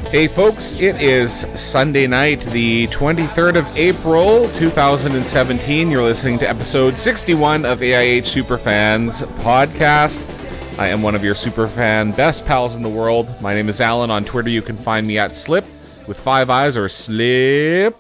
Hey folks, it is Sunday night, the 23rd of April, 2017. You're listening to episode 61 of AIH Superfans podcast. I am one of your superfan best pals in the world. My name is Alan. On Twitter, you can find me at Slip with 5 eyes or Slip.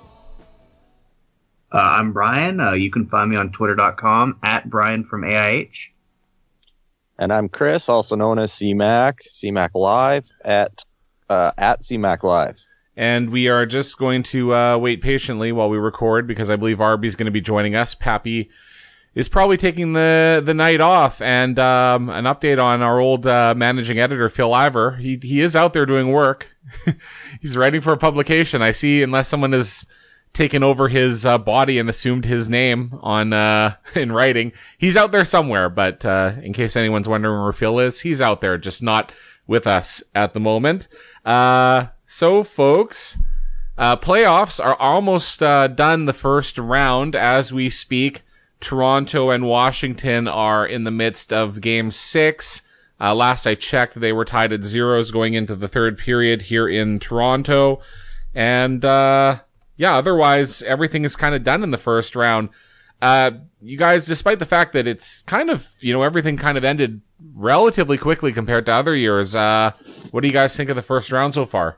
I'm Brian. You can find me on twitter.com at Brian from AIH. And I'm Chris, also known as CMAC Live at CMAC Live. And we are just going to wait patiently while we record because I believe Arby's going to be joining us. Pappy is probably taking the night off, and an update on our old managing editor, Phil Ivor. He is out there doing work. He's writing for a publication. I see, unless someone has taken over his body and assumed his name on in writing, he's out there somewhere. But in case anyone's wondering where Phil is, he's out there, just not with us at the moment. So folks, playoffs are almost done, the first round as we speak. Toronto and Washington are in the midst of game 6. Last I checked, they were tied at 0s going into the third period here in Toronto. And otherwise everything is kind of done in the first round. You guys, despite the fact that it's kind of, everything kind of ended relatively quickly compared to other years, what do you guys think of the first round so far?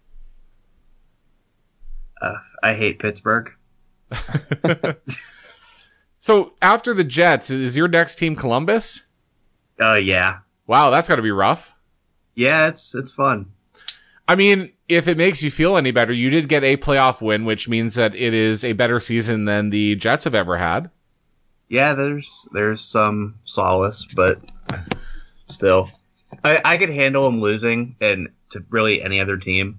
I hate Pittsburgh. So after the Jets, is your next team Columbus? Yeah. Wow, that's got to be rough. Yeah, it's fun. I mean, if it makes you feel any better, you did get a playoff win, which means that it is a better season than the Jets have ever had. Yeah, there's some solace, but still, I could handle them losing and to really any other team.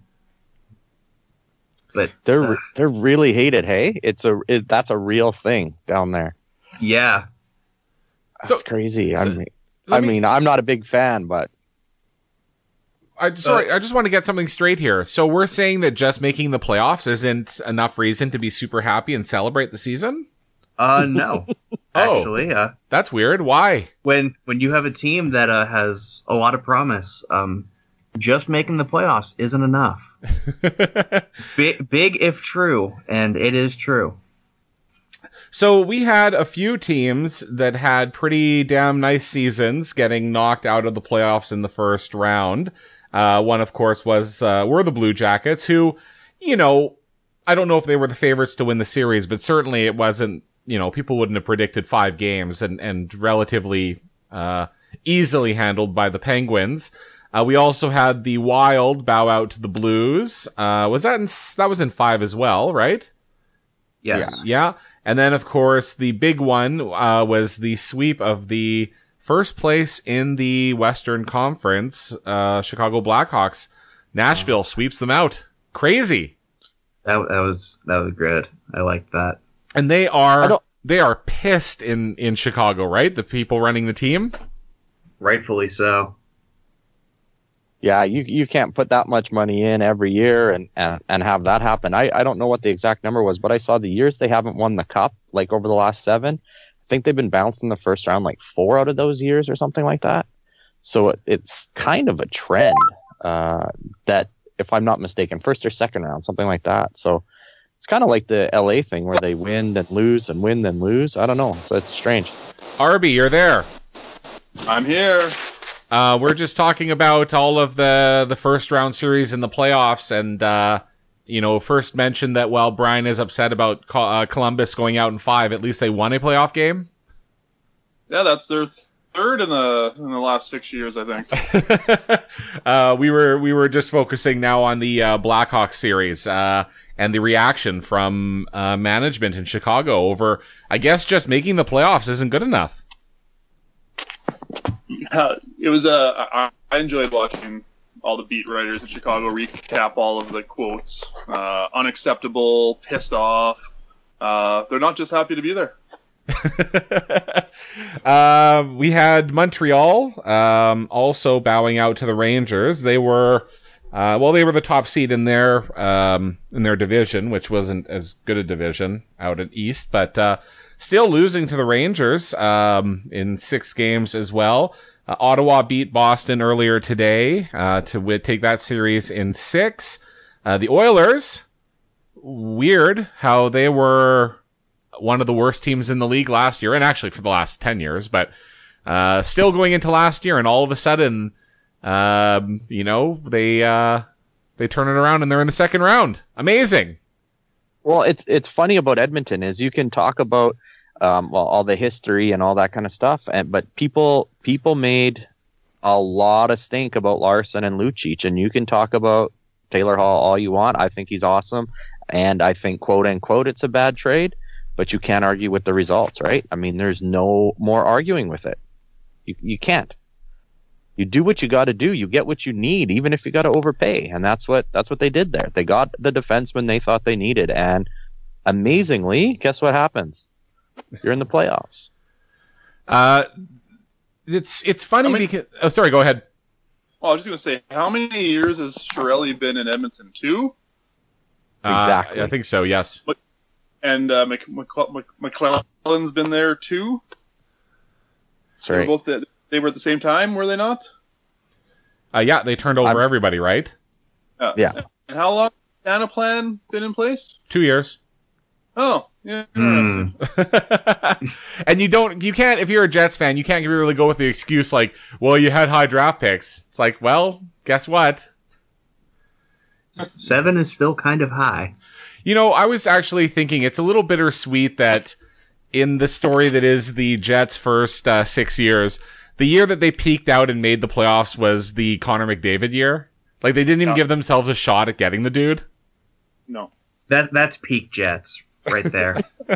But they're really hated. Hey, that's a real thing down there. Yeah, that's crazy. I mean, I'm not a big fan, but I just want to get something straight here. So we're saying that just making the playoffs isn't enough reason to be super happy and celebrate the season? No. Actually, that's weird. Why? When you have a team that has a lot of promise, just making the playoffs isn't enough. Big if true, and it is true. So we had a few teams that had pretty damn nice seasons getting knocked out of the playoffs in the first round. One, of course, were the Blue Jackets, who, I don't know if they were the favorites to win the series, but certainly it wasn't, people wouldn't have predicted 5 games and relatively easily handled by the Penguins. We also had the Wild bow out to the Blues. That was in 5 as well, right? Yes. Yeah. And then, of course, the big one was the sweep of the first place in the Western Conference, Chicago Blackhawks. Nashville sweeps them out. Crazy. That was good. I liked that. And they are pissed in Chicago, right? The people running the team? Rightfully so. Yeah, you can't put that much money in every year and have that happen. I don't know what the exact number was, but I saw the years they haven't won the cup, like over the last 7. I think they've been bounced in the first round like 4 out of those years or something like that. So it's kind of a trend that, if I'm not mistaken, first or second round, something like that. So it's kind of like the LA thing where they win and lose and win then lose. I don't know. So it's strange. Arby, you're there. I'm here. We're just talking about all of the first round series in the playoffs, and first mentioned that while Brian is upset about Columbus going out in 5, at least they won a playoff game. Yeah, that's their third in the last 6 years, I think. We were just focusing now on the Blackhawks series and the reaction from management in Chicago over, I guess, just making the playoffs isn't good enough. It was I enjoyed watching all the beat writers in Chicago recap all of the quotes. Unacceptable, pissed off. They're not just happy to be there. We had Montreal also bowing out to the Rangers. They were the top seed in their division, which wasn't as good a division out at East, but still losing to the Rangers in 6 games as well. Ottawa beat Boston earlier today to take that series in 6. The Oilers, weird how they were one of the worst teams in the league last year, and actually for the last 10 years, but still going into last year, and all of a sudden, they turn it around and they're in the second round. Amazing. Well, it's funny about Edmonton is you can talk about all the history and all that kind of stuff, but people made a lot of stink about Larson and Lucic, and you can talk about Taylor Hall all you want. I think he's awesome, and I think quote unquote it's a bad trade, but you can't argue with the results, right? I mean, there's no more arguing with it. You can't. You do what you got to do. You get what you need, even if you got to overpay. And that's what they did there. They got the defenseman they thought they needed. And amazingly, guess what happens? You're in the playoffs. It's funny because... Oh, sorry, go ahead. Well, I was just going to say, how many years has Chiarelli been in Edmonton? 2? Exactly. I think so, yes. And McClellan's been there 2? That's right. They were at the same time, were they not? Yeah, they turned over everybody, right? Yeah. And how long has Anaplan been in place? 2 years. Oh, yeah. Interesting. And you can't, if you're a Jets fan, you can't really go with the excuse like, well, you had high draft picks. It's like, well, guess what? 7 is still kind of high. I was actually thinking it's a little bittersweet that in the story that is the Jets' first 6 years, the year that they peaked out and made the playoffs was the Connor McDavid year. Like, they didn't even give themselves a shot at getting the dude. No. That's peak Jets right there.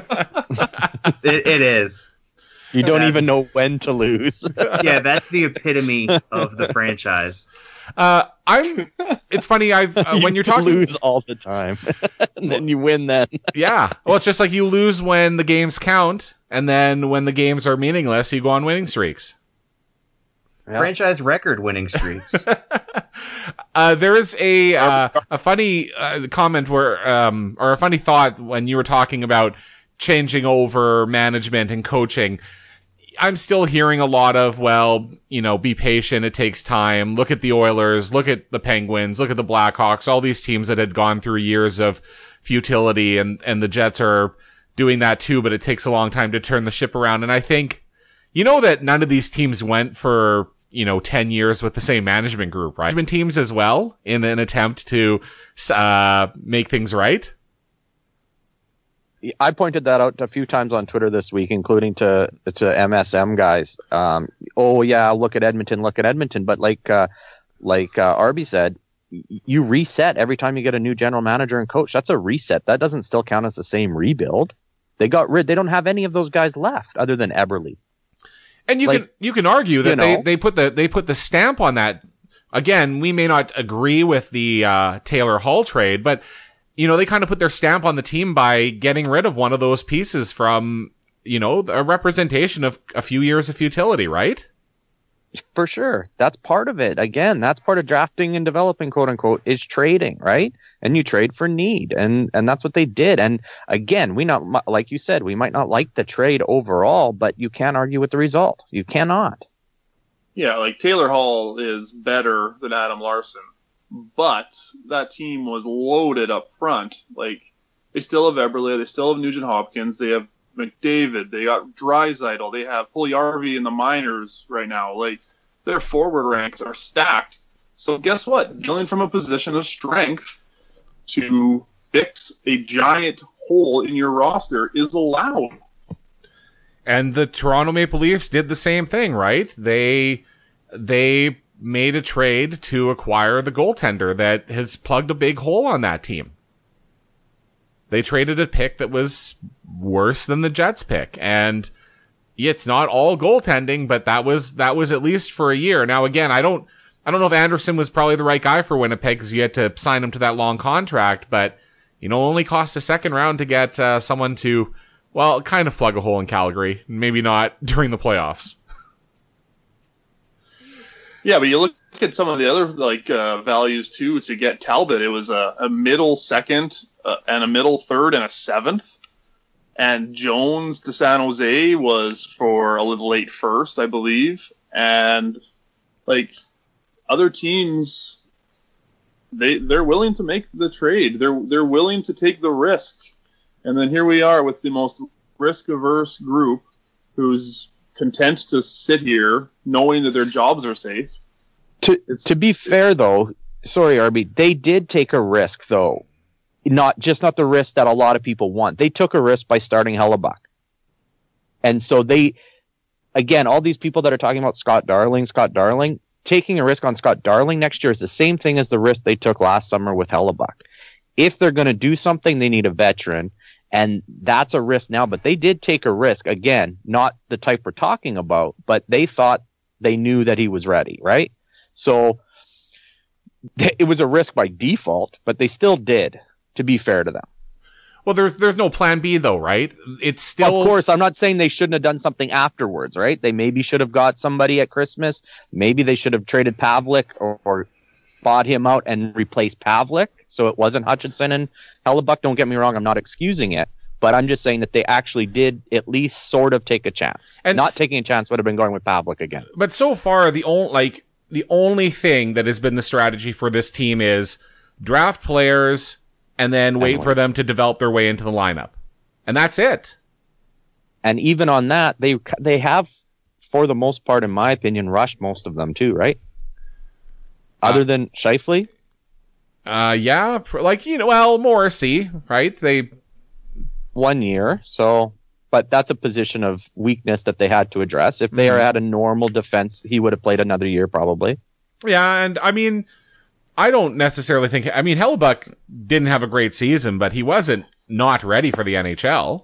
It is. You don't even know when to lose. Yeah, that's the epitome of the franchise. It's funny, when you're talking... lose all the time. And then you win then. Yeah. Well, it's just like you lose when the games count, and then when the games are meaningless, you go on winning streaks. Yeah. Franchise record winning streaks. There is a funny comment or a funny thought when you were talking about changing over management and coaching. I'm still hearing a lot of, be patient, it takes time. Look at the Oilers, look at the Penguins, look at the Blackhawks, all these teams that had gone through years of futility, and the Jets are doing that too, but it takes a long time to turn the ship around. And I think, that none of these teams went for, 10 years with the same management group, right? Management teams as well, in an attempt to make things right. I pointed that out a few times on Twitter this week, including to MSM guys. Look at Edmonton. But like Arby said, you reset every time you get a new general manager and coach. That's a reset. That doesn't still count as the same rebuild. They don't have any of those guys left other than Eberle. And you can argue that they put the stamp on that. Again, we may not agree with the Taylor Hall trade, but they kind of put their stamp on the team by getting rid of one of those pieces from, a representation of a few years of futility, right? For sure. That's part of it. Again, that's part of drafting and developing, quote unquote, is trading, right? And you trade for need. And that's what they did. And again, like you said, we might not like the trade overall, but you can't argue with the result. You cannot. Yeah, like Taylor Hall is better than Adam Larson, but that team was loaded up front. Like, they still have Eberle, they still have Nugent Hopkins, they have McDavid, they got Draisaitl, they have Puljujarvi in the minors right now. Like, their forward ranks are stacked. So guess what? Dealing from a position of strength to fix a giant hole in your roster is allowed. And the Toronto Maple Leafs did the same thing, right? They made a trade to acquire the goaltender that has plugged a big hole on that team. They traded a pick that was worse than the Jets pick. And it's not all goaltending, but that was at least for a year. Now, again, I don't know if Anderson was probably the right guy for Winnipeg because you had to sign him to that long contract, but, only cost a second round to get someone to, kind of plug a hole in Calgary. Maybe not during the playoffs. Yeah, but you look at some of the other values too. To get Talbot, it was a middle second and a middle third and a seventh. And Jones to San Jose was for a little late first, I believe. And other teams, they're willing to make the trade. They're willing to take the risk. And then here we are with the most risk-averse group who's content to sit here knowing that their jobs are safe. To be fair, though, sorry, RB, they did take a risk, though. Not the risk that a lot of people want. They took a risk by starting Hellebuck. And so again, all these people that are talking about Scott Darling, taking a risk on Scott Darling next year is the same thing as the risk they took last summer with Hellebuck. If they're going to do something, they need a veteran. And that's a risk now, but they did take a risk. Again, not the type we're talking about, but they thought they knew that he was ready, right? So it was a risk by default, but they still did, to be fair to them. Well, there's no plan B though, right? It's still... Of course, I'm not saying they shouldn't have done something afterwards, right? They maybe should have got somebody at Christmas. Maybe they should have traded Pavlik or bought him out and replaced Pavlik, so it wasn't Hutchinson and Hellebuck. Don't get me wrong, I'm not excusing it, but I'm just saying that they actually did at least sort of take a chance. And not taking a chance would have been going with Pavlik again. But so far, the only thing that has been the strategy for this team is draft players and then wait for them to develop their way into the lineup. And that's it. And even on that, they have, for the most part, in my opinion, rushed most of them too, right? Other than Scheifele? Yeah, well, Morrissey, right? 1 year, so... But that's a position of weakness that they had to address. If they had a normal defense, he would have played another year probably. Yeah, and I mean, I don't necessarily think... I mean, Hellebuck didn't have a great season, but he wasn't not ready for the NHL.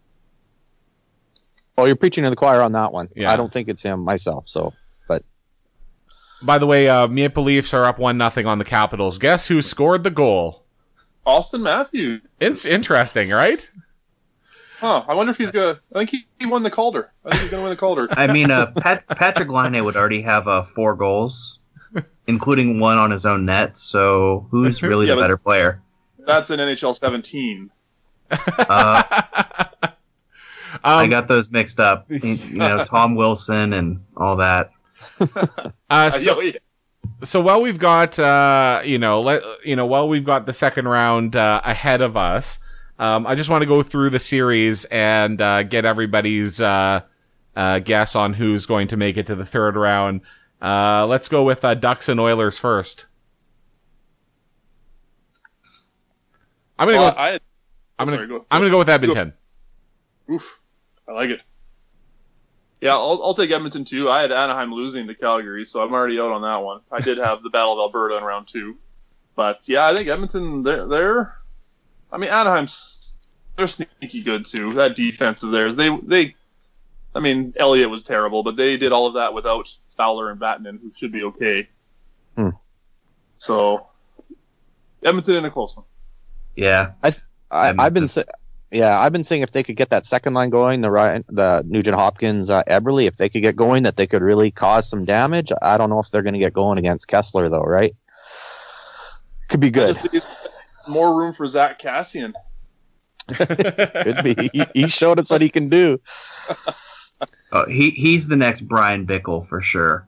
Oh, you're preaching to the choir on that one. Yeah. I don't think it's him myself, so... But by the way, Maple Leafs are up 1-0 on the Capitals. Guess who scored the goal? Austin Matthews. It's interesting, right? Huh, I wonder if he's going to... I think he won the Calder. I think he's going to win the Calder. I mean, Patrick Laine would already have 4 goals, including one on his own net, so who's really the better player? That's in NHL 17. I got those mixed up. Tom Wilson and all that. So while we've got, while we've got the second round ahead of us, I just want to go through the series and get everybody's guess on who's going to make it to the third round. Let's go with Ducks and Oilers first. I'm gonna go with Edmonton. Oof, I like it. Yeah, I'll take Edmonton too. I had Anaheim losing to Calgary, so I'm already out on that one. I did have the Battle of Alberta in round 2, but yeah, I think Edmonton. They're I mean, they're sneaky good too. That defense of theirs, they. I mean, Elliott was terrible, but they did all of that without Fowler and Vatanen, who should be okay. So, Edmonton in a close one. Yeah, I've been saying if they could get that second line going, the Nugent Hopkins, Eberle, if they could get going, that they could really cause some damage. I don't know if they're going to get going against Kessler though, right? Could be good. More room for Zach Cassian. Could be. He showed us what he can do. He's the next Brian Bickle for sure.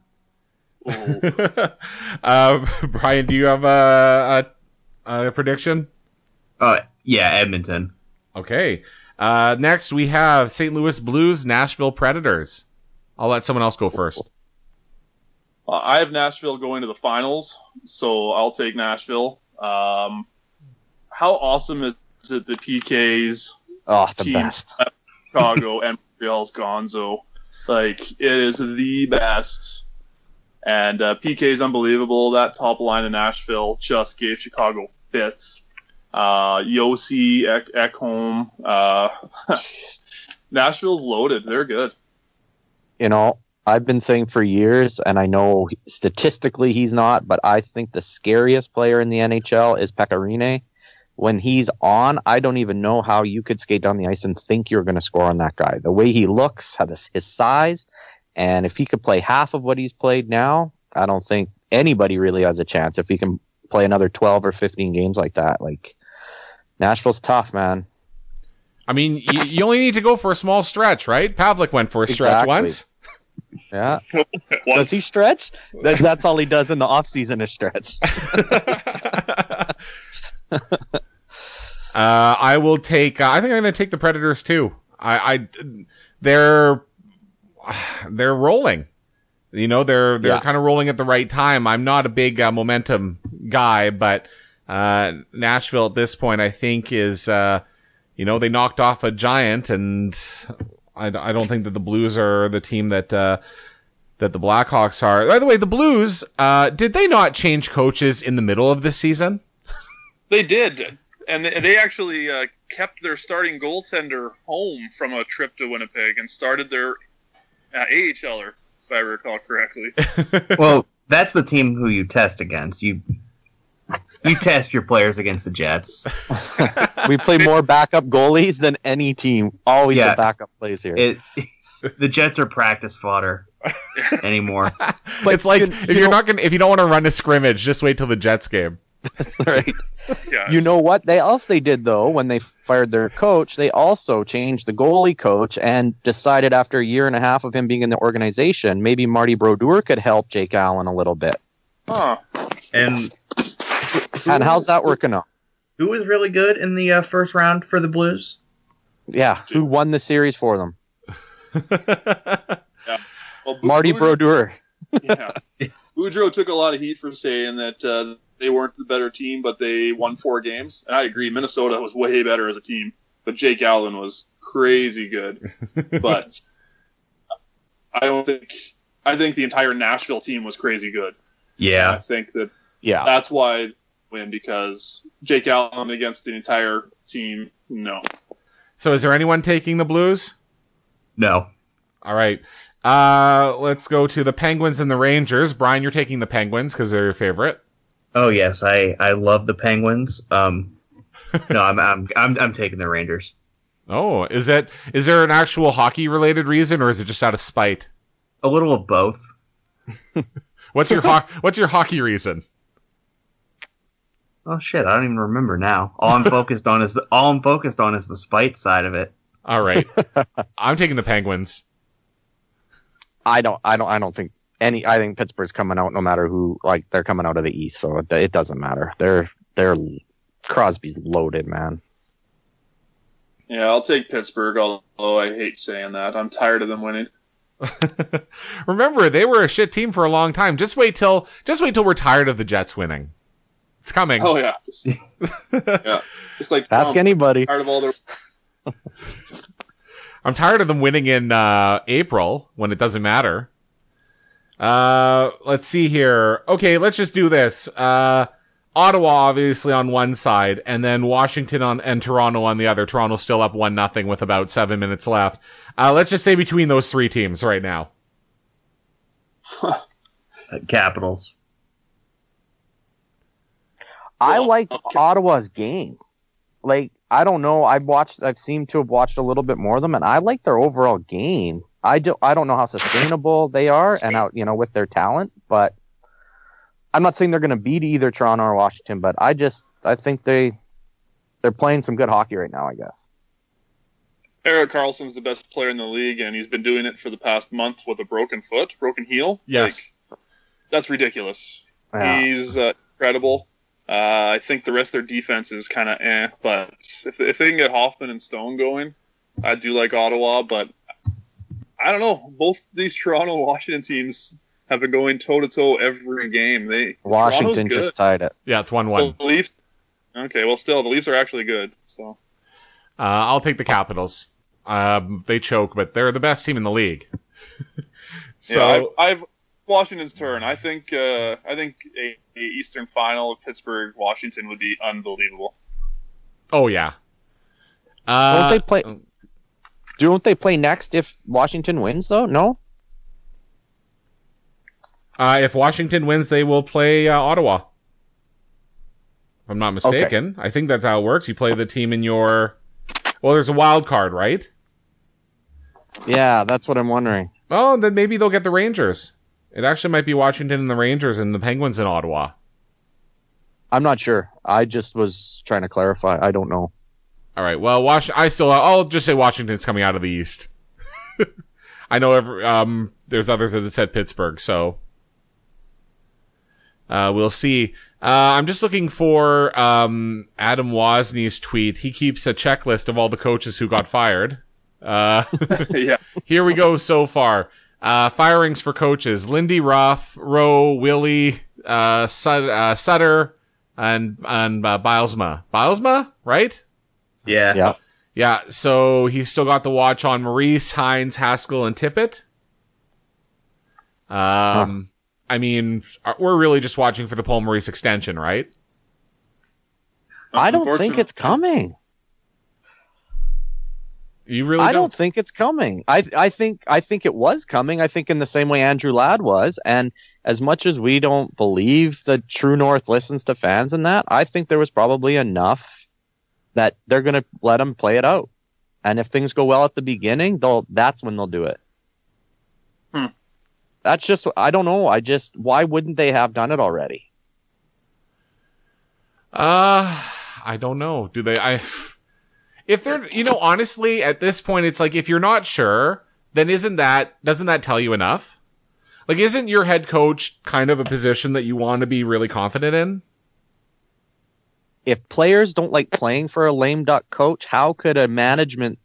Brian, do you have a prediction? Yeah, Edmonton. Okay. Next, we have St. Louis Blues, Nashville Predators. I'll let someone else go first. I have Nashville going to the finals, so I'll take Nashville. How awesome is it the PKs the best. Chicago and Montreal's Gonzo. Like, it is the best. And PK is unbelievable. That top line in Nashville just gave Chicago fits. Yossi, Ekholm. Nashville's loaded. They're good. I've been saying for years, and I know statistically he's not, but I think the scariest player in the NHL is Pekka Rinne. When he's on, I don't even know how you could skate down the ice and think you're going to score on that guy. The way he looks, his size, and if he could play half of what he's played now, I don't think anybody really has a chance if he can play another 12 or 15 games like that. Like, Nashville's tough, man. I mean, you only need to go for a small stretch, right? Pavlik went for a stretch once. Yeah. Does Once. he stretch? That's all he does in the off season is stretch. I will take. I think I'm going to take the Predators too. They're rolling. You know, they're kind of rolling at the right time. I'm not a big momentum guy, but Nashville at this point, I think, is they knocked off a giant, and I don't think that the Blues are the team that the Blackhawks are. By the way, the Blues, did they not change coaches in the middle of this season? They did, and they actually kept their starting goaltender home from a trip to Winnipeg and started their AHLer, if I recall correctly. Well, that's the team who you test against. You test your players against the Jets. We play more backup goalies than any team. Always the backup plays here. The Jets are practice fodder anymore. It's like if you don't want to run a scrimmage, just wait till the Jets game. That's right. Yeah, You know what they did though when they fired their coach? They also changed the goalie coach and decided after a year and a half of him being in the organization, maybe Marty Brodeur could help Jake Allen a little bit. Huh. And how's that working out? who was really good in the first round for the Blues? Yeah, who won the series for them? Well, Marty Brodeur. Yeah. Boudreaux took a lot of heat for saying that they weren't the better team, but they won 4 games. And I agree, Minnesota was way better as a team, but Jake Allen was crazy good. But I think the entire Nashville team was crazy good. Yeah. I think Yeah. that's why win, because Jake Allen against the entire team, no. So is there anyone taking the Blues? No. All right. Let's go to the Penguins and the Rangers. Brian, you're taking the Penguins because they're your favorite. Oh yes, I love the Penguins. No, I'm taking the Rangers. Oh, is there an actual hockey related reason, or is it just out of spite? A little of both. What's your hockey reason? Oh shit, I don't even remember now. All I'm focused on is the spite side of it. All right. I'm taking the Penguins. I don't think I think Pittsburgh's coming out no matter who, like they're coming out of the East, so it doesn't matter. They're Crosby's loaded, man. Yeah, I'll take Pittsburgh, although I hate saying that. I'm tired of them winning. Remember, they were a shit team for a long time. Just wait till we're tired of the Jets winning. It's coming. Oh yeah. Just like Ask anybody. tired of all their I'm tired of them winning in April when it doesn't matter. Let's see here. Okay, let's just do this. Ottawa obviously on one side, and then Washington and Toronto on the other. Toronto's still up 1-0 with about 7 minutes left. Let's just say between those 3 teams right now. Capitals. I like Ottawa's game. Like, I don't know. I've seemed to have watched a little bit more of them, and I like their overall game. I don't know how sustainable they are and how, with their talent, but I'm not saying they're going to beat either Toronto or Washington, but I think they're playing some good hockey right now, I guess. Erik Karlsson's the best player in the league, and he's been doing it for the past month with a broken heel. Yes. That's ridiculous. Yeah. He's incredible. I think the rest of their defense is kind of but if they can get Hoffman and Stone going, I do like Ottawa, but I don't know. Both these Toronto and Washington teams have been going toe-to-toe every game. Washington just tied it. Yeah, it's 1-1. The Leafs. Okay, well, still, the Leafs are actually good. So I'll take the Capitals. They choke, but they're the best team in the league. So I've Washington's turn. I think a Eastern Final of Pittsburgh Washington would be unbelievable. Oh yeah. Don't they play next if Washington wins though? No. If Washington wins, they will play Ottawa. If I'm not mistaken. Okay. I think that's how it works. You play the team in your... Well, there's a wild card, right? Yeah, that's what I'm wondering. Oh, then maybe they'll get the Rangers. It actually might be Washington and the Rangers and the Penguins in Ottawa. I'm not sure. I just was trying to clarify. I don't know. All right. Well, I'll just say Washington's coming out of the East. I know there's others that have said Pittsburgh, so we'll see. I'm just looking for Adam Wozni tweet. He keeps a checklist of all the coaches who got fired. Yeah. Here we go so far. Firings for coaches: Lindy Ruff, Rowe, Willie, Sutter, and Bilesma. Bilesma, right? Yeah. Yeah. So he's still got the watch on Maurice, Hines, Haskell, and Tippett. I mean, we're really just watching for the Paul Maurice extension, right? I don't think it's coming. You really I don't think it's coming. I think it was coming. I think in the same way Andrew Ladd was. And as much as we don't believe that True North listens to fans and that, I think there was probably enough that they're going to let them play it out. And if things go well at the beginning, that's when they'll do it. That's just, I don't know. Why wouldn't they have done it already? I don't know. Do they? If they're, honestly, at this point, it's like, if you're not sure, then doesn't that tell you enough? Like, isn't your head coach kind of a position that you want to be really confident in? If players don't like playing for a lame duck coach, how could a management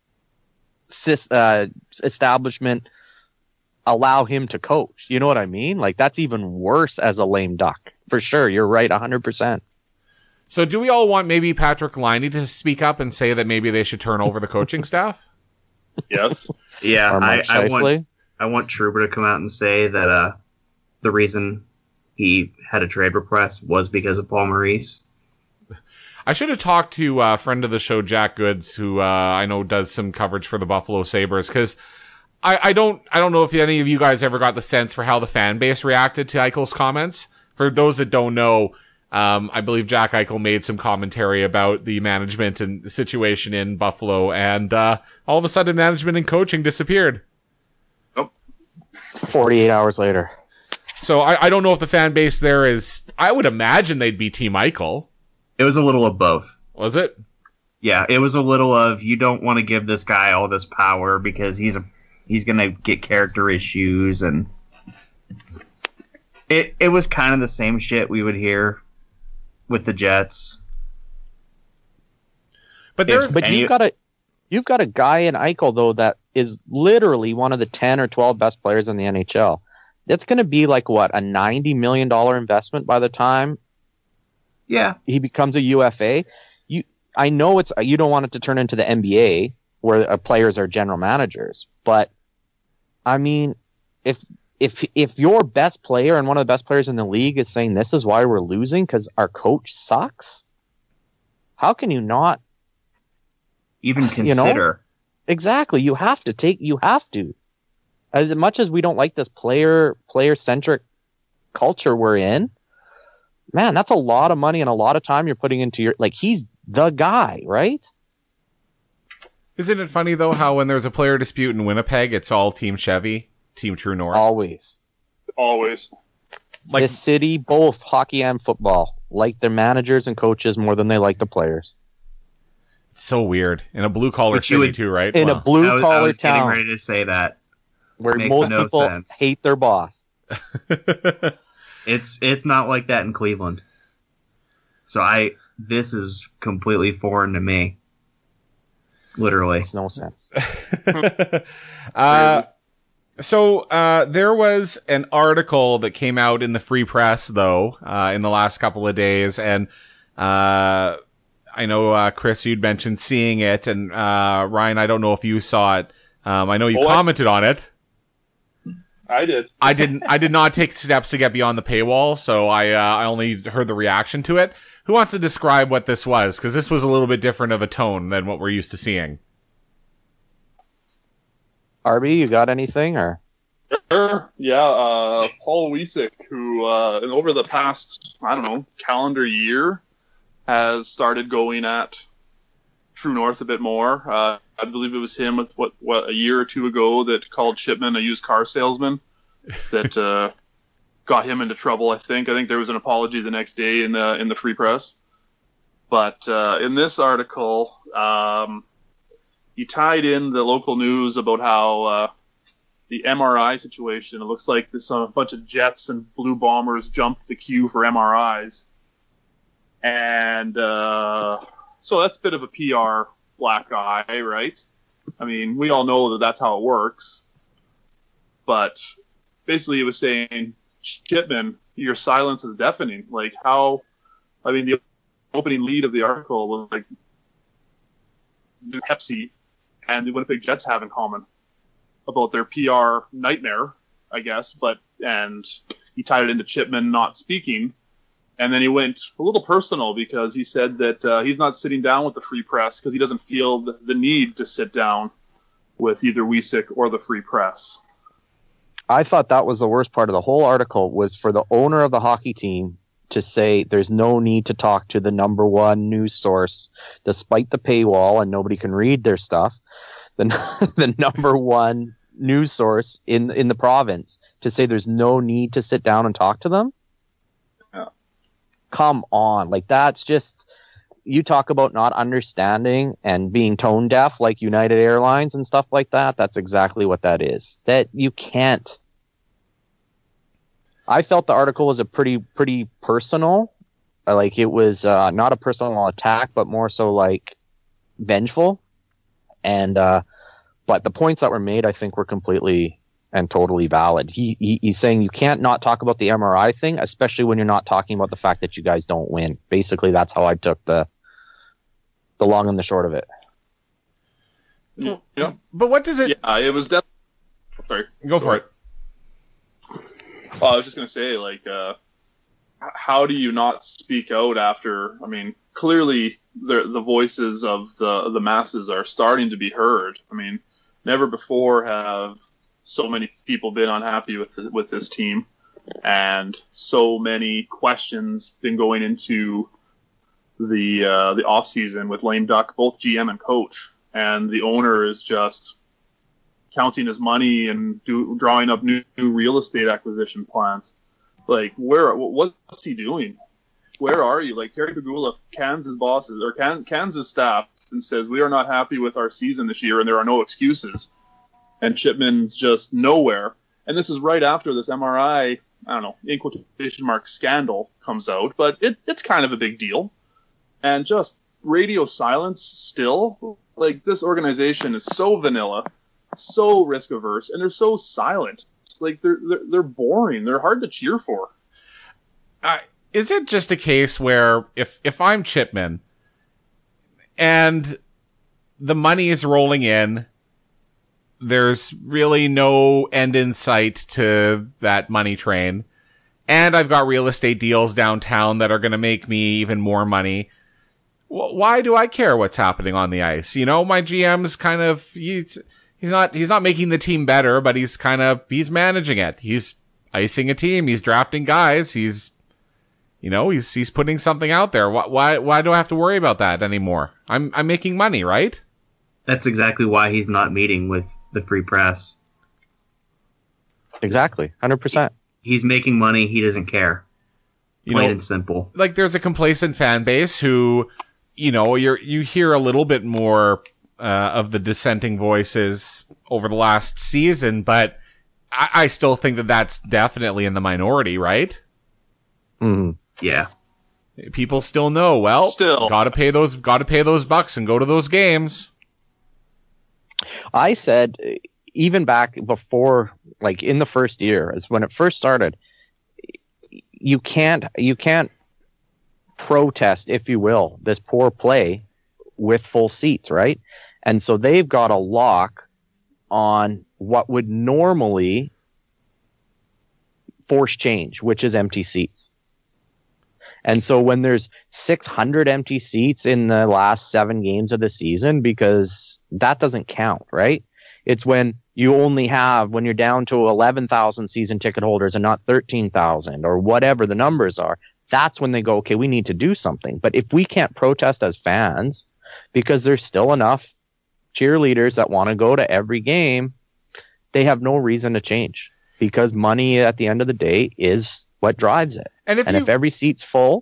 establishment allow him to coach? You know what I mean? Like, that's even worse as a lame duck. For sure. You're right. 100%. So do we all want maybe Patrick Liney to speak up and say that maybe they should turn over the coaching staff? Yes. Yeah. I want Trouber to come out and say that the reason he had a trade request was because of Paul Maurice. I should have talked to a friend of the show, Jack Goods, who I know does some coverage for the Buffalo Sabres, because I don't know if any of you guys ever got the sense for how the fan base reacted to Eichel's comments. For those that don't know, I believe Jack Eichel made some commentary about the management and the situation in Buffalo, and all of a sudden management and coaching disappeared. 48 hours later. So I don't know if the fan base there is... I would imagine they'd be Team Eichel. It was a little of both. Was it? Yeah, it was a little of, you don't want to give this guy all this power because he's going to get character issues, and it was kind of the same shit we would hear with the Jets. But you've got a guy in Eichel though that is literally one of the 10 or 12 best players in the NHL. It's going to be like what, a $90 million investment by the time he becomes a UFA. I know you don't want it to turn into the NBA where players are general managers, but I mean, if your best player and one of the best players in the league is saying this is why we're losing because our coach sucks, how can you not even consider? Exactly. You have to. As much as we don't like this player-centric culture we're in, man, that's a lot of money and a lot of time you're putting into he's the guy, right? Isn't it funny, though, how when there's a player dispute in Winnipeg, it's all Team Chevy, Team True North? Always. Like, this city, both hockey and football, like their managers and coaches more than they like the players. It's so weird. In a blue-collar city, too, right? In a blue-collar I was town. getting ready to say that. Where most people hate their boss. It's not like that in Cleveland. So this is completely foreign to me. Literally. Makes no sense. So there was an article that came out in the Free Press, though, in the last couple of days, and I know, Chris, you'd mentioned seeing it, and Ryan, I don't know if you saw it. I know you commented on it. I did. I did not take steps to get beyond the paywall, so I only heard the reaction to it. Who wants to describe what this was? Because this was a little bit different of a tone than what we're used to seeing. Arby, you got anything, or? Sure. Yeah, Paul Wiesek, who over the past, calendar year, has started going at True North a bit more. I believe it was him with what a year or two ago that called Shipman a used car salesman that got him into trouble. I think there was an apology the next day in the Free Press. But in this article, he tied in the local news about how the MRI situation. It looks like this a bunch of Jets and Blue Bombers jumped the queue for MRIs. And so that's a bit of a PR black eye, right? I mean, we all know that that's how it works. But basically it was saying, Chipman, your silence is deafening. Like how, I mean, the opening lead of the article was like New Pepsi and the Winnipeg Jets have in common about their PR nightmare, I guess. And he tied it into Chipman not speaking. And then he went a little personal because he said that he's not sitting down with the Free Press because he doesn't feel the need to sit down with either Wiesick or the Free Press. I thought that was the worst part of the whole article, was for the owner of the hockey team to say there's no need to talk to the number one news source, despite the paywall and nobody can read their stuff. The number one news source in the province, to say there's no need to sit down and talk to them. Yeah. Come on. Like, that's just, you talk about not understanding and being tone deaf like United Airlines and stuff like that. That's exactly what that is. That you can't. I felt the article was a pretty personal. Like, it was not a personal attack, but more so like vengeful. And but the points that were made, I think, were completely and totally valid. He's saying you can't not talk about the MRI thing, especially when you're not talking about the fact that you guys don't win. Basically, that's how I took the long and the short of it. Yeah. But what does it... Yeah, it was definitely... Sorry. Go for it. Well, I was just going to say, like, how do you not speak out after... I mean, clearly the voices of the masses are starting to be heard. I mean, never before have so many people been unhappy with this team, and so many questions been going into the off season with lame duck, both GM and coach, and the owner is just counting his money and drawing up new real estate acquisition plans. Like, what's he doing? Where are you? Like, Terry Pegula cans his bosses or cans his staff and says, we are not happy with our season this year and there are no excuses. And Chipman's just nowhere. And this is right after this MRI, I don't know, in quotation marks, scandal comes out, but it's kind of a big deal. And just radio silence still. Like, this organization is so vanilla, so risk averse, and they're so silent. Like, they're boring. They're hard to cheer for. Is it just a case where if I'm Chipman and the money is rolling in, there's really no end in sight to that money train, and I've got real estate deals downtown that are going to make me even more money, why do I care what's happening on the ice? You know, my GM's kind of, he's not making the team better, but he's managing it. He's icing a team. He's drafting guys. He's putting something out there. Why do I have to worry about that anymore? I'm making money, right? That's exactly why he's not meeting with the Free Press. Exactly. 100%. He's making money. He doesn't care. Plain and simple. Like, there's a complacent fan base who, you hear a little bit more of the dissenting voices over the last season, but I still think that that's definitely in the minority, right? Mm-hmm. Yeah. People still know, gotta pay those bucks and go to those games. I said, even back before, like in the first year, as when it first started, you can't protest, if you will, this poor play with full seats, right? And so they've got a lock on what would normally force change, which is empty seats. And so when there's 600 empty seats in the last 7 games of the season, because that doesn't count, right? It's when you only have, when you're down to 11,000 season ticket holders and not 13,000 or whatever the numbers are, that's when they go, okay, we need to do something. But if we can't protest as fans, because there's still enough cheerleaders that want to go to every game, they have no reason to change, because money at the end of the day is what drives it. And if every seat's full,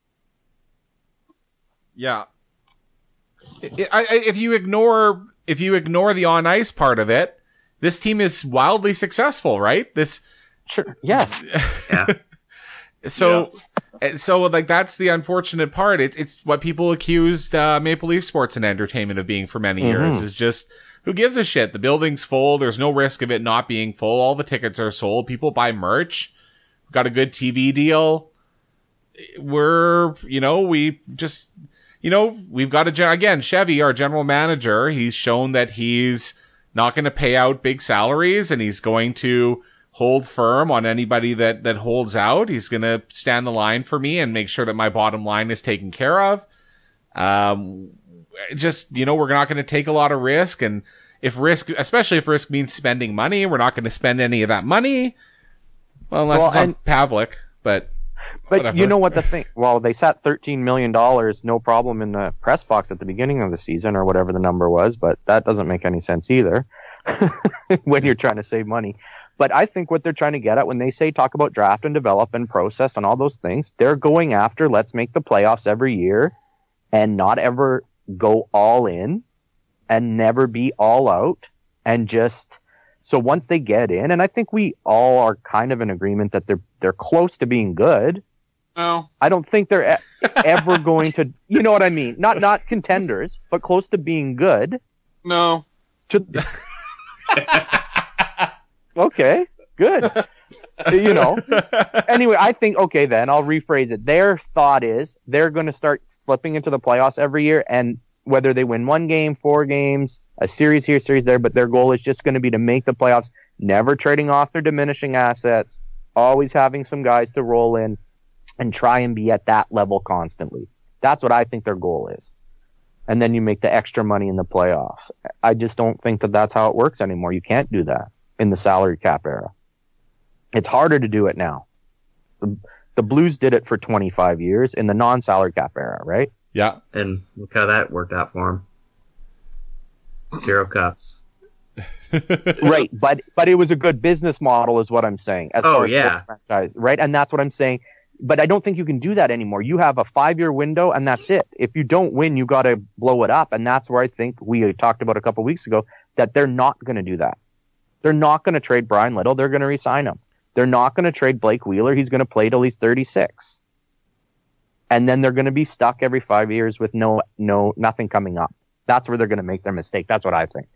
yeah. If you ignore the on ice part of it, this team is wildly successful, right? Sure. Yes. Yeah. So like that's the unfortunate part. It's what people accused Maple Leaf Sports and Entertainment of being for many years, is just, who gives a shit? The building's full. There's no risk of it not being full. All the tickets are sold. People buy merch. We've got a good TV deal. We've got again, Chevy, our general manager, he's shown that he's not going to pay out big salaries, and he's going to hold firm on anybody that holds out. He's going to stand the line for me and make sure that my bottom line is taken care of. We're not going to take a lot of risk. And especially if risk means spending money, we're not going to spend any of that money. Well, unless it's on Pavlik, but whatever. You know what the thing, they sat $13 million, no problem, in the press box at the beginning of the season, or whatever the number was, but that doesn't make any sense either when you're trying to save money. But I think what they're trying to get at when they say talk about draft and develop and process and all those things, they're going after, let's make the playoffs every year and not ever go all in and never be all out. And just, so once they get in, and I think we all are kind of in agreement that they're close to being good. No. I don't think they're ever going to, you know what I mean? Not contenders, but close to being good. No. Okay, good. Anyway, I think, okay, then I'll rephrase it. Their thought is they're going to start slipping into the playoffs every year, and whether they win 1 game, 4 games, a series here, series there, but their goal is just going to be to make the playoffs, never trading off their diminishing assets, always having some guys to roll in, and try and be at that level constantly. That's what I think their goal is. And then you make the extra money in the playoffs. I just don't think that that's how it works anymore. You can't do that in the salary cap era. It's harder to do it now. The Blues did it for 25 years in the non-salary cap era, right? Yeah. And look how that worked out for him. 0 cups. Right, but it was a good business model is what I'm saying. As far as yeah. franchise, right? And that's what I'm saying. But I don't think you can do that anymore. You have a 5-year window, and that's it. If you don't win, you got to blow it up. And that's where I think we talked about a couple weeks ago that they're not going to do that. They're not going to trade Brian Little. They're going to re-sign him. They're not going to trade Blake Wheeler. He's going to play till he's 36. And then they're going to be stuck every 5 years with nothing coming up. That's where they're going to make their mistake. That's what I think.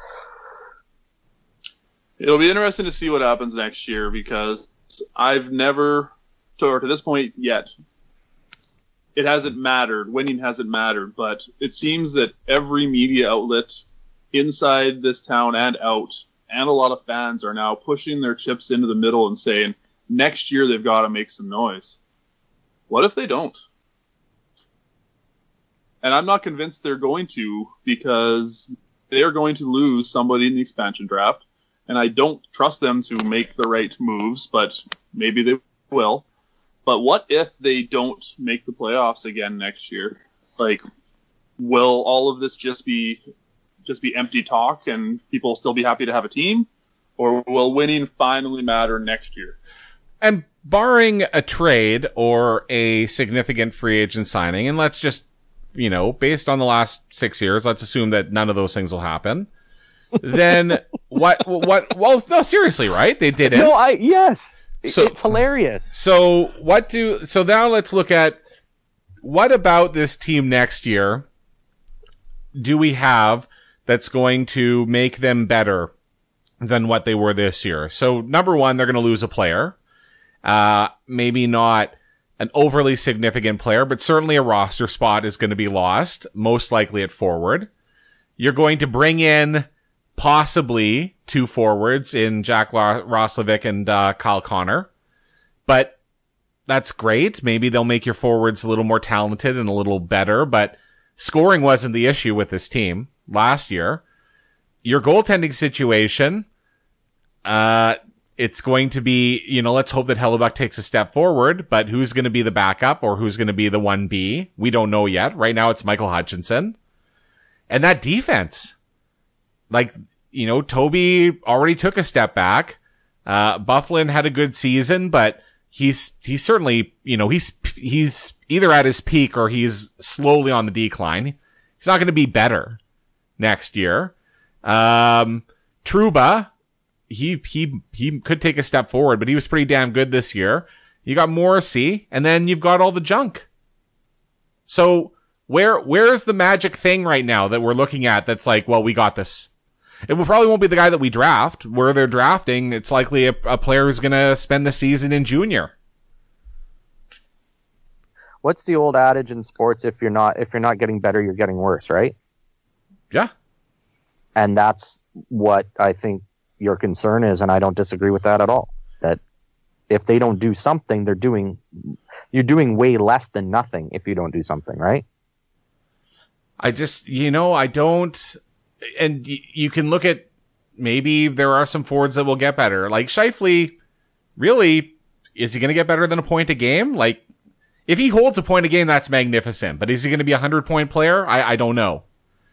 It'll be interesting to see what happens next year, because I've never, to this point yet, it hasn't mattered. Winning hasn't mattered, but it seems that every media outlet inside this town and out, and a lot of fans, are now pushing their chips into the middle and saying, next year they've got to make some noise. What if they don't? And I'm not convinced they're going to, because they're going to lose somebody in the expansion draft, and I don't trust them to make the right moves, but maybe they will. But what if they don't make the playoffs again next year? Like, will all of this just be empty talk and people still be happy to have a team? Or will winning finally matter next year? And barring a trade or a significant free agent signing, and let's just, based on the last 6 years, let's assume that none of those things will happen. Then what, well, no, seriously, right? They didn't. No, yes. So, it's hilarious. So now let's look at what about this team next year do we have that's going to make them better than what they were this year? So number one, they're going to lose a player. Maybe not an overly significant player, but certainly a roster spot is going to be lost, most likely at forward. You're going to bring in possibly 2 forwards in Jack Roslovic and Kyle Connor. But that's great. Maybe they'll make your forwards a little more talented and a little better, but scoring wasn't the issue with this team last year. Your goaltending situation, it's going to be, let's hope that Hellebuyck takes a step forward, but who's going to be the backup or who's going to be the 1B? We don't know yet. Right now it's Michael Hutchinson. And that defense, Toby already took a step back. Had a good season, but he's certainly, he's either at his peak or he's slowly on the decline. He's not going to be better next year. Trouba, he could take a step forward, but he was pretty damn good this year. You got Morrissey, and then you've got all the junk. So where's the magic thing right now that we're looking at that's like, well, we got this? It probably won't be the guy that we draft. Where they're drafting, it's likely a player who's going to spend the season in junior. What's the old adage in sports? If you're not getting better, you're getting worse, right? Yeah. And that's what I think your concern is, and I don't disagree with that at all. That if they don't do something, you're doing way less than nothing if you don't do something, right? I just, I don't, and you can look at, maybe there are some forwards that will get better. Like Scheifele, really, is he going to get better than a point a game? Like, if he holds a point a game, that's magnificent. But is he going to be a 100-point player? I don't know.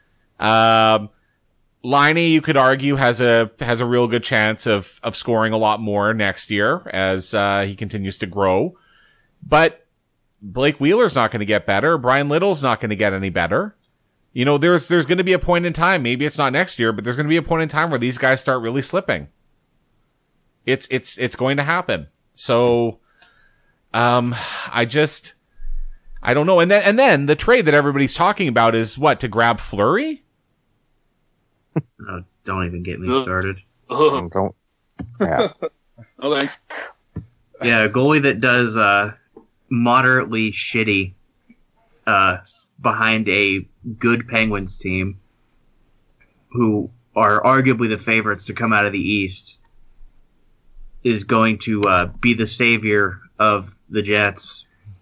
Laine, you could argue, has a real good chance of scoring a lot more next year as he continues to grow. But Blake Wheeler's not going to get better. Brian Little's not going to get any better. There's going to be a point in time. Maybe it's not next year, but there's going to be a point in time where these guys start really slipping. It's going to happen. So, I don't know. And then the trade that everybody's talking about is what, to grab Fleury? Oh, don't even get me started. Don't. Yeah. Oh, thanks. Yeah, a goalie that does moderately shitty behind a good Penguins team who are arguably the favorites to come out of the East is going to be the savior of the Jets.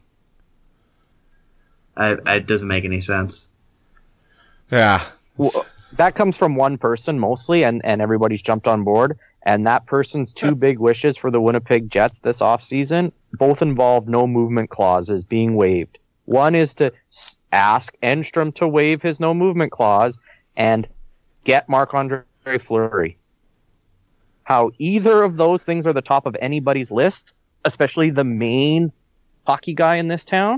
It doesn't make any sense. Yeah. Well, that comes from one person mostly, and everybody's jumped on board. And that person's two big wishes for the Winnipeg Jets this offseason both involve no movement clauses being waived. One is to ask Enstrom to waive his no movement clause and get Marc-Andre Fleury. How either of those things are the top of anybody's list, especially the main hockey guy in this town,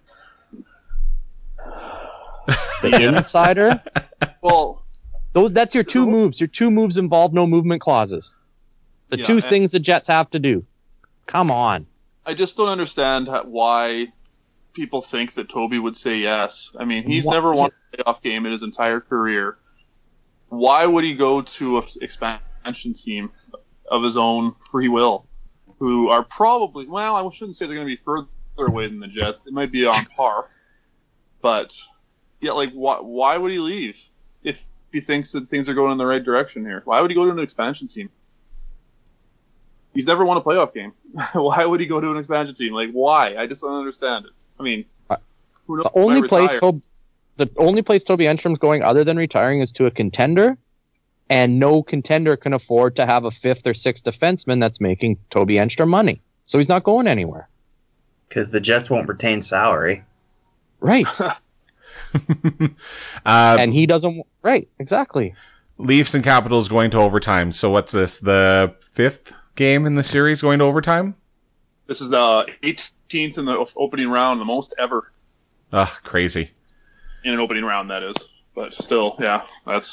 the insider. Well, that's your two moves. Your two moves involve no movement clauses. The two things the Jets have to do. Come on. I just don't understand why people think that Toby would say yes. I mean, he's never won a playoff game in his entire career. Why would he go to an expansion team of his own free will, who are probably, well, I shouldn't say they're going to be further away than the Jets. They might be on par. But, yeah, like, why would he leave if he thinks that things are going in the right direction here? Why would he go to an expansion team? He's never won a playoff game. Why would he go to an expansion team? Like, why? I just don't understand it. I mean, who knows? The only place Toby Enstrom's going other than retiring is to a contender, and no contender can afford to have a fifth or sixth defenseman that's making Toby Enstrom money. So he's not going anywhere. Because the Jets won't retain salary. Right. And he doesn't. Right, exactly. Leafs and Capitals going to overtime. So what's this? The fifth game in the series going to overtime? This is the 18th in the opening round, the most ever. Ugh, crazy. In an opening round, that is. But still, yeah,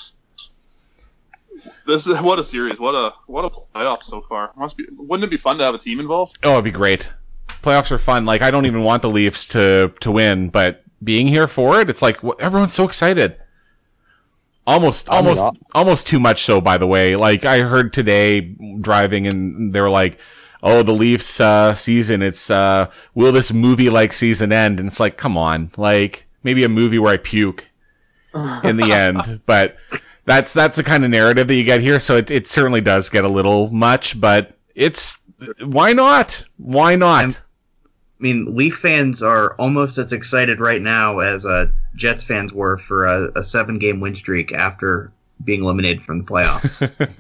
this is what a series, what a playoff so far. Wouldn't it be fun to have a team involved? Oh, it'd be great. Playoffs are fun. Like, I don't even want the Leafs to win, but being here for it, it's like everyone's so excited. Almost too much so, by the way. Like, I heard today driving and they were like, oh, the Leafs season, it's will this movie-like season end? And it's like, come on. Like, maybe a movie where I puke in the end. But that's the kind of narrative that you get here, so it certainly does get a little much, but why not? Why not? I mean, Leaf fans are almost as excited right now as Jets fans were for a 7-game win streak after being eliminated from the playoffs.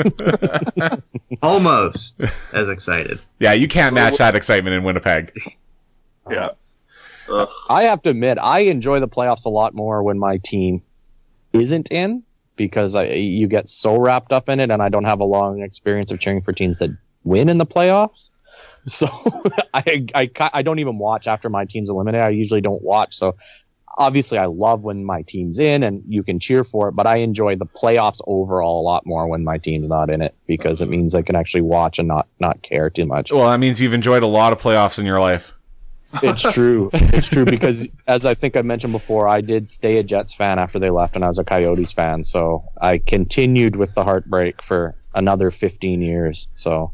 Almost as excited. Yeah, you can't match that excitement in Winnipeg. Yeah. I have to admit, I enjoy the playoffs a lot more when my team isn't in, because you get so wrapped up in it, and I don't have a long experience of cheering for teams that win in the playoffs. So I don't even watch after my team's eliminated. I usually don't watch. So obviously I love when my team's in and you can cheer for it, but I enjoy the playoffs overall a lot more when my team's not in it because it means I can actually watch and not care too much. Well, that means you've enjoyed a lot of playoffs in your life. It's true. It's true because, as I think I mentioned before, I did stay a Jets fan after they left and I was a Coyotes fan. So I continued with the heartbreak for another 15 years. So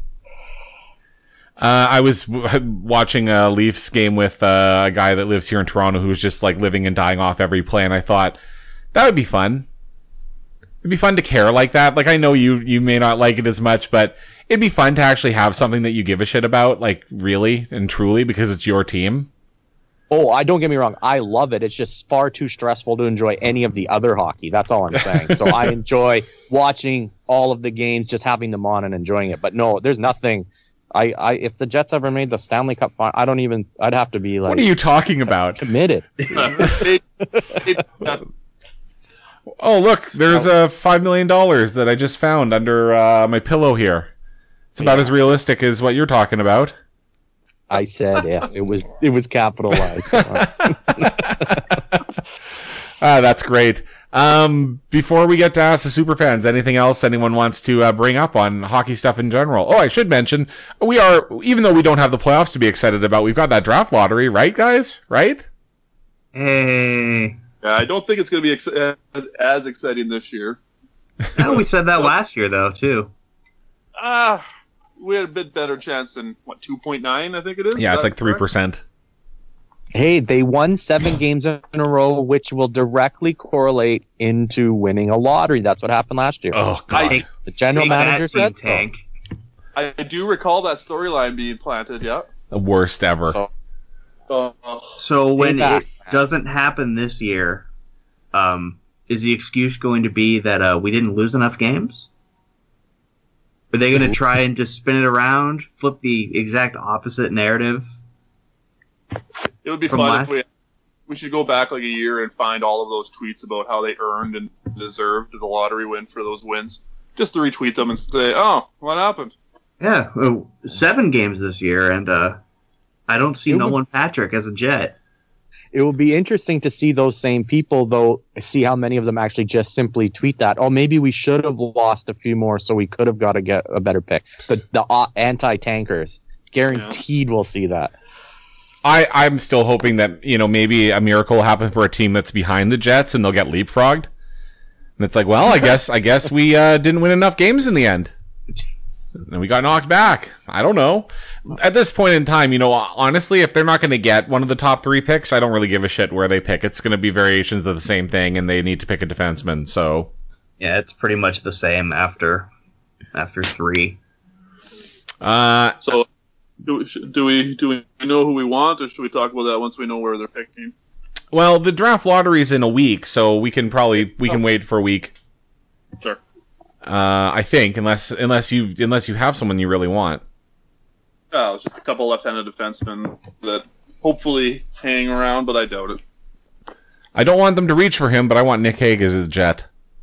I was watching a Leafs game with a guy that lives here in Toronto who was just like living and dying off every play. And I thought that would be fun. It'd be fun to care like that. Like, I know you may not like it as much, but it'd be fun to actually have something that you give a shit about, like, really and truly, because it's your team. Oh, I don't get me wrong. I love it. It's just far too stressful to enjoy any of the other hockey. That's all I'm saying. So I enjoy watching all of the games, just having them on and enjoying it. But no, there's nothing. If the Jets ever made the Stanley Cup final, I'd have to be like, what are you talking about? Committed. Oh, look, there's $5 million that I just found under my pillow here. It's about as realistic as what you're talking about. I said, yeah, it was capitalized. That's great. Before we get to Ask the Superfans, anything else anyone wants to bring up on hockey stuff in general? Oh, I should mention, even though we don't have the playoffs to be excited about, we've got that draft lottery, right, guys? Right? Hey. I don't think it's going to be as exciting this year. No, we said that last year, though, too. We had a bit better chance than, 2.9, I think it is? Yeah, it's like 3%. Hey, they won 7 games in a row, which will directly correlate into winning a lottery. That's what happened last year. Oh, God. The general manager said Tank. I do recall that storyline being planted, yeah. The worst ever. So when it doesn't happen this year, is the excuse going to be that we didn't lose enough games? Are they going to try and just spin it around, flip the exact opposite narrative? It would be fun if we should go back like a year and find all of those tweets about how they earned and deserved the lottery win for those wins. Just to retweet them and say, oh, what happened? Yeah, 7 games this year, and I don't see Nolan Patrick as a Jet. It will be interesting to see those same people, though, see how many of them actually just simply tweet that. Oh, maybe we should have lost a few more, so we could have got to get a better pick. The anti-tankers, guaranteed we'll see that. I'm still hoping that, maybe a miracle will happen for a team that's behind the Jets and they'll get leapfrogged. And it's like, well, I guess we didn't win enough games in the end. And we got knocked back. I don't know. At this point in time, honestly, if they're not going to get one of the top 3 picks, I don't really give a shit where they pick. It's going to be variations of the same thing, and they need to pick a defenseman. So, yeah, it's pretty much the same after 3. So, do we know who we want, or should we talk about that once we know where they're picking? Well, the draft lottery is in a week, so we can wait for a week. Sure. I think, unless you have someone you really want. Oh, it's just a couple left-handed defensemen that hopefully hang around, but I doubt it. I don't want them to reach for him, but I want Nick Hague as a Jet.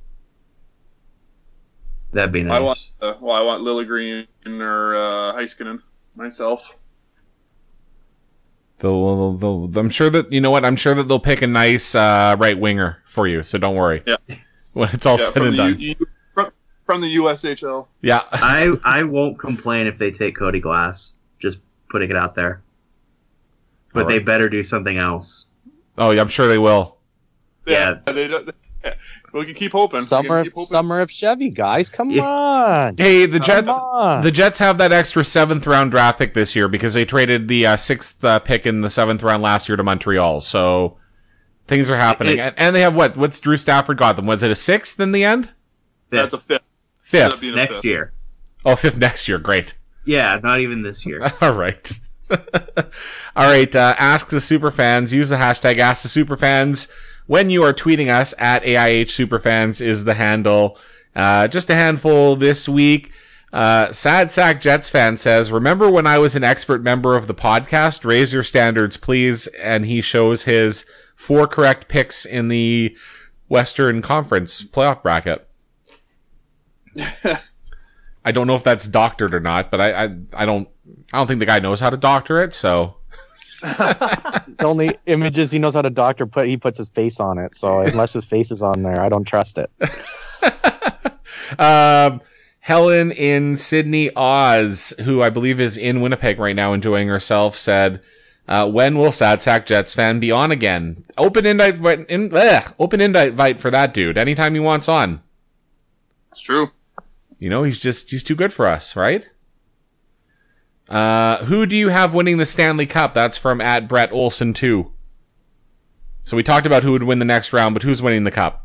That'd be nice. I want Liljegren or Heiskanen myself. I'm sure that I'm sure that they'll pick a nice right winger for you. So don't worry. Yeah. When it's all said and done. From the USHL. Yeah. I won't complain if they take Cody Glass. Just putting it out there. But they better do something else. Oh, yeah, I'm sure they will. Yeah. We can keep hoping. Summer of Chevy, guys. Come on. Hey, the Jets have that extra 7th round draft pick this year because they traded the 6th pick in the 7th round last year to Montreal. So things are happening. And they have what's Drew Stafford got them? Was it a 6th in the end? That's a 5th. 5th. Next year. Oh, 5th next year. Great. Yeah, not even this year. All right. All right. Ask the Superfans. Use the hashtag Ask the Superfans when you are tweeting us at AIH Superfans is the handle. Just a handful this week. Sad Sack Jets fan says, remember when I was an expert member of the podcast? Raise your standards, please. And he shows his 4 correct picks in the Western Conference playoff bracket. I don't know if that's doctored or not, but I don't think the guy knows how to doctor it, so The only images he knows how to doctor he puts his face on it. So unless his face is on there, I don't trust it. Helen in Sydney, Oz, who I believe is in Winnipeg right now enjoying herself, said, when will Sad Sack Jets fan be on again? Open invite for that dude anytime he wants on. It's true. You know, he's too good for us, right? Who do you have winning the Stanley Cup? That's from @BrettOlson2. So we talked about who would win the next round, but who's winning the cup?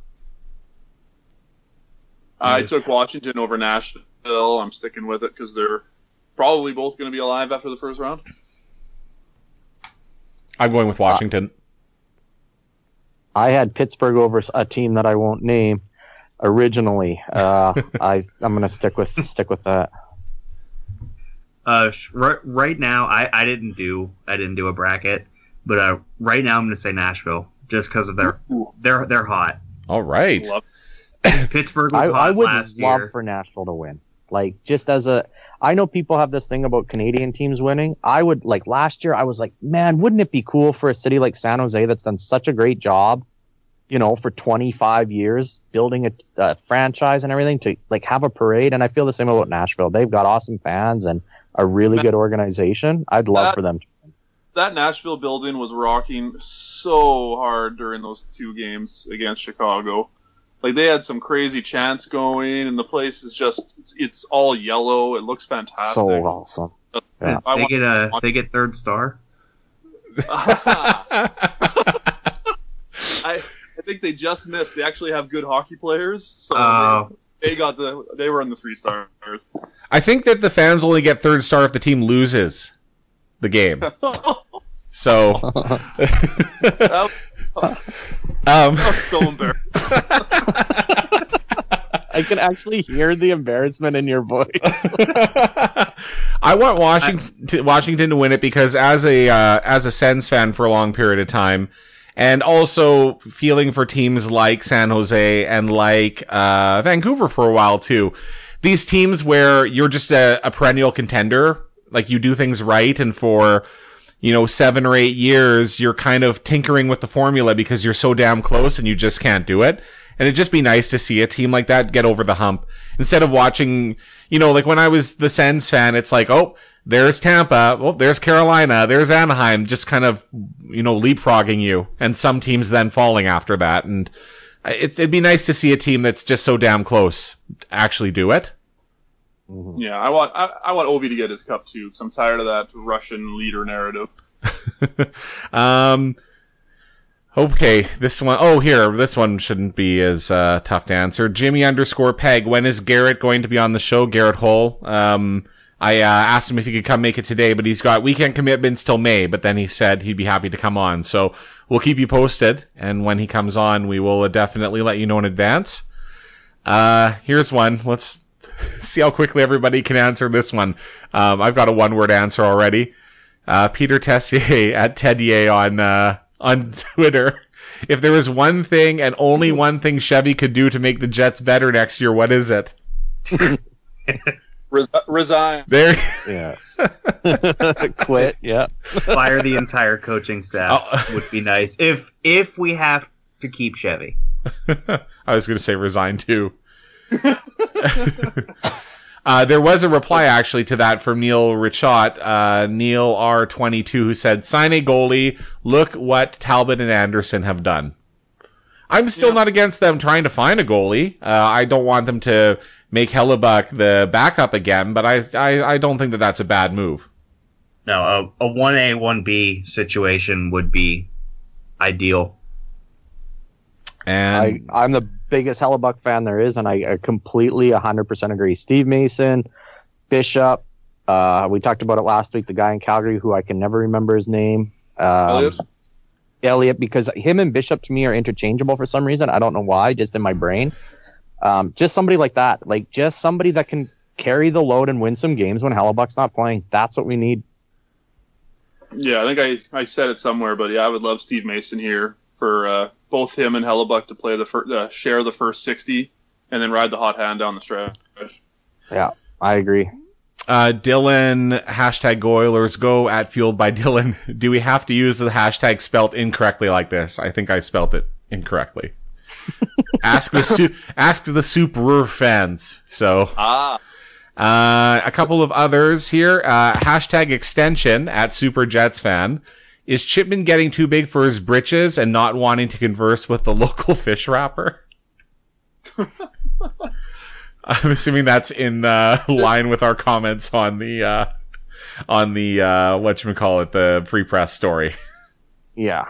I took Washington over Nashville. I'm sticking with it because they're probably both going to be alive after the first round. I'm going with Washington. I had Pittsburgh over a team that I won't name originally. I'm going to stick with that. Right now, I didn't do a bracket, but right now I'm going to say Nashville just because of they're hot. All right. Pittsburgh was hot I would last year. love for Nashville to win. Like, just I know people have this thing about Canadian teams winning. I would, like, last year I was like, man, wouldn't it be cool for a city like San Jose that's done such a great job, you know, for 25 years building a franchise and everything to, like, have a parade. And I feel the same about Nashville. They've got awesome fans and a really good organization. I'd love for them to win. That Nashville building was rocking so hard during those 2 games against Chicago. Like, they had some crazy chants going, and the place is it's all yellow. It looks fantastic. So awesome. Yeah. They get third star. I think they just missed. They actually have good hockey players, so they were in the 3 stars. I think that the fans only get third star if the team loses the game. So That's so embarrassing. I can actually hear the embarrassment in your voice. I want Washington to win it because as a Sens fan for a long period of time, and also feeling for teams like San Jose and like Vancouver for a while too. These teams where you're just a perennial contender, like you do things right, and for 7 or 8 years, you're kind of tinkering with the formula because you're so damn close and you just can't do it. And it'd just be nice to see a team like that get over the hump instead of watching, like when I was the Sens fan, it's like, oh, there's Tampa, oh, there's Carolina, there's Anaheim, just kind of, leapfrogging you, and some teams then falling after that. And it'd be nice to see a team that's just so damn close actually do it. Yeah, I want Ovi to get his cup too, because I'm tired of that Russian leader narrative. Okay, this one shouldn't be as tough to answer. Jimmy _Peg, when is Garrett going to be on the show? Garrett Hull. I asked him if he could come make it today, but he's got weekend commitments till May, but then he said he'd be happy to come on. So we'll keep you posted, and when he comes on, we will definitely let you know in advance. Here's one. Let's see how quickly everybody can answer this one. I've got a one-word answer already. Peter Tessier @Tedier on Twitter. If there was one thing and only one thing Chevy could do to make the Jets better next year, what is it? Resign. There. Yeah. Quit. Yeah. Fire the entire coaching staff would be nice if we have to keep Chevy. I was going to say resign too. There was a reply actually to that from Neil Richot, Neil R22, who said, sign a goalie. Look what Talbot and Anderson have done. I'm still not against them trying to find a goalie. I don't want them to make Hellebuck the backup again, but I don't think that that's a bad move. No, a 1A, 1B situation would be ideal. And I'm the biggest Hellebuck fan there is, and I completely 100% agree. Steve Mason, Bishop, we talked about it last week, the guy in Calgary who I can never remember his name. Elliott, because him and Bishop to me are interchangeable for some reason. I don't know why, just in my brain. Just somebody like that. Like, just somebody that can carry the load and win some games when Hellebuck's not playing. That's what we need. Yeah, I think I said it somewhere, but yeah, I would love Steve Mason here for both him and Hellebuck to play share the first 60 and then ride the hot hand down the stretch. Yeah, I agree. Dylan, hashtag Go Oilers Go at Fueled by Dylan. Do we have to use the hashtag spelt incorrectly like this? I think I spelt it incorrectly. Ask the Super fans. So, a couple of others here. Hashtag extension at Super Jets fan. Is Chipman getting too big for his britches and not wanting to converse with the local fish wrapper? I'm assuming that's in line with our comments on the whatchamacallit, the Free Press story. Yeah.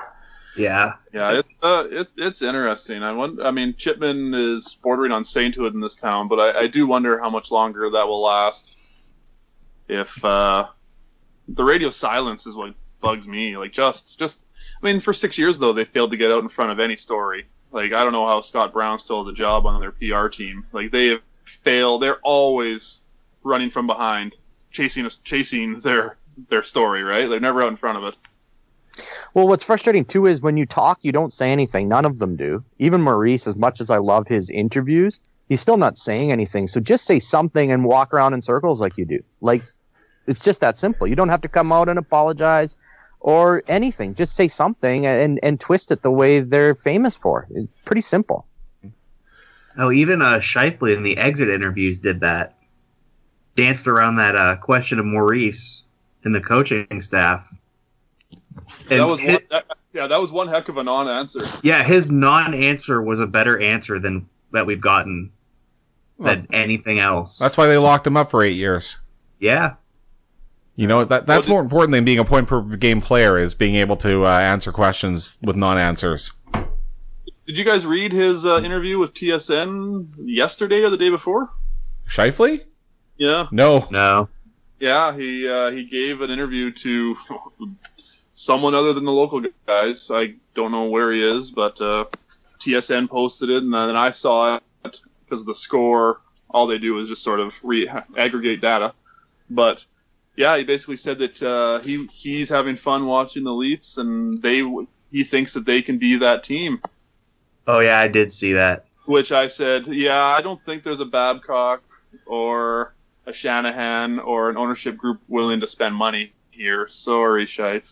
It's interesting. I mean, Chipman is bordering on sainthood in this town, but I do wonder how much longer that will last. If the radio silence is what bugs me. Like, just I mean, for 6 years though, they failed to get out in front of any story. Like, I don't know how Scott Brown still has a job on their PR team. Like, they have failed. They're always running from behind, chasing their story. Right? They're never out in front of it. Well, what's frustrating too is when you talk, you don't say anything. None of them do. Even Maurice, as much as I love his interviews, he's still not saying anything. So just say something and walk around in circles like you do. Like, it's just that simple. You don't have to come out and apologize or anything. Just say something and twist it the way they're famous for. It's pretty simple. Oh, even Shifley in the exit interviews did that. Danced around that question of Maurice and the coaching staff. And that was one heck of a non-answer. Yeah, his non-answer was a better answer than that we've gotten than anything else. That's why they locked him up for 8 years. Yeah. You know, that's more important than being a point per game player, is being able to answer questions with non-answers. Did you guys read his interview with TSN yesterday or the day before? Shifley? Yeah. No. Yeah, he gave an interview to someone other than the local guys. I don't know where he is, but TSN posted it, and then I saw it because of the score. All they do is just sort of aggregate data. But yeah, he basically said that he's having fun watching the Leafs, and he thinks that they can be that team. Oh yeah, I did see that. Which I said, yeah, I don't think there's a Babcock or a Shanahan or an ownership group willing to spend money here. Sorry, Shife.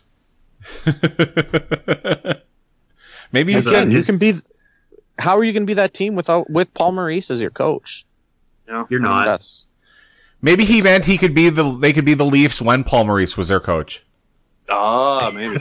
Maybe you can be. How are you going to be that team with Paul Maurice as your coach? Yeah, you're not. Maybe he meant they could be the Leafs when Paul Maurice was their coach. Maybe.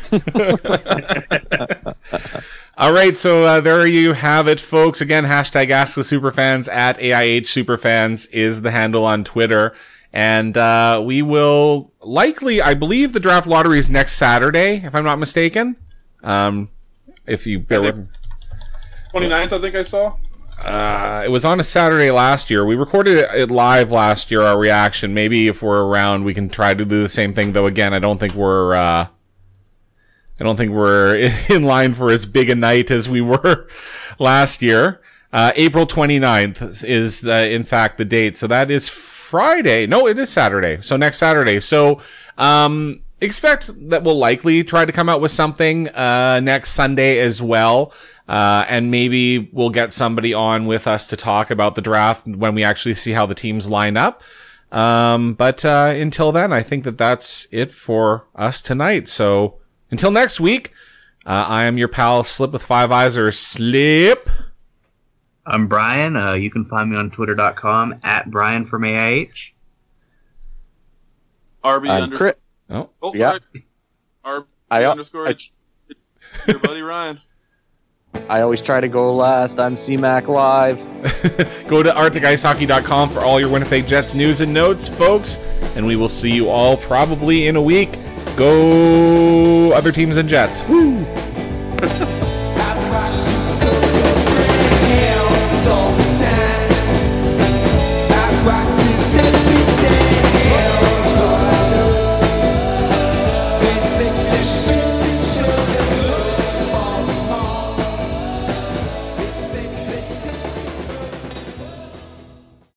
All right, so there you have it, folks. Again, hashtag Ask the Superfans at AIH Superfans is the handle on Twitter. And we will likely, I believe the draft lottery is next Saturday, if I'm not mistaken. If you bear with me. 29th, I think I saw. It was on a Saturday last year. We recorded it live last year, our reaction. Maybe if we're around, we can try to do the same thing. Though again, I don't think we're in line for as big a night as we were last year. April 29th is, in fact, the date. So that is Friday. No, it is Saturday. So next Saturday. So, expect that we'll likely try to come out with something, next Sunday as well. And maybe we'll get somebody on with us to talk about the draft when we actually see how the teams line up. But until then, I think that's it for us tonight. So until next week, I am your pal Slip with 5 eyes, or Slip. I'm Brian. You can find me on twitter.com at Brian from AIH. RB underscore. Yeah. RB underscore. Your buddy Ryan. I always try to go last. I'm CMAC Live. Go to arcticIcehockey.com for all your Winnipeg Jets news and notes, folks. And we will see you all probably in a week. Go other teams and Jets. Woo!